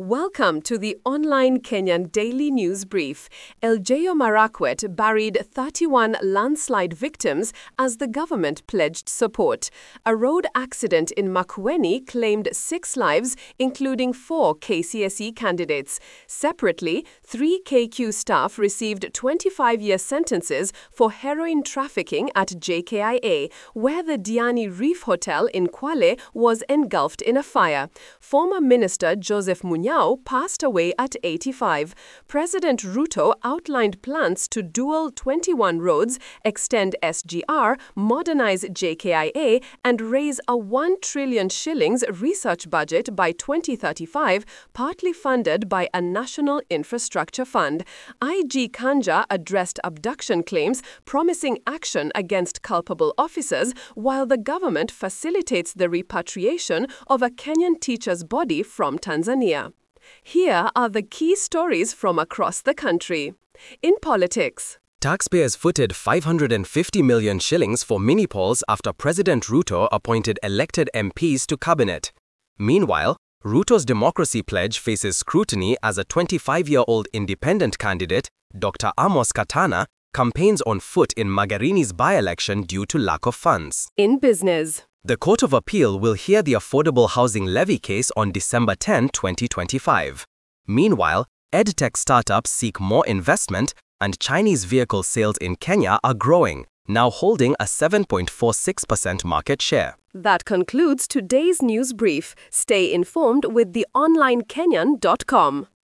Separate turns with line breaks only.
Welcome to the online Kenyan Daily News Brief. Elgeyo Marakwet buried 31 landslide victims as the government pledged support. A road accident in Makueni claimed 6 lives, including 4 KCSE candidates. Separately, 3 KQ staff received 25-year sentences for heroin trafficking at JKIA, where the Diani Reef Hotel in Kwale was engulfed in a fire. Former Minister Joseph Munyao passed away at 85. President Ruto outlined plans to dual 21 roads, extend SGR, modernize JKIA, and raise a 1 trillion shillings research budget by 2035, partly funded by a national infrastructure fund. IG Kanja addressed abduction claims, promising action against culpable officers, while the government facilitates the repatriation of a Kenyan teacher's body from Tanzania. Here are the key stories from across the country. In politics,
taxpayers footed 550 million shillings for mini-polls after President Ruto appointed elected MPs to cabinet. Meanwhile, Ruto's democracy pledge faces scrutiny as a 25-year-old independent candidate, Dr. Amos Katana, campaigns on foot in Magarini's by-election due to lack of funds.
In business,
the Court of Appeal will hear the Affordable Housing Levy case on December 10, 2025. Meanwhile, EdTech startups seek more investment, and Chinese vehicle sales in Kenya are growing, now holding a 7.46% market share.
That concludes today's news brief. Stay informed with theonlinekenyan.com.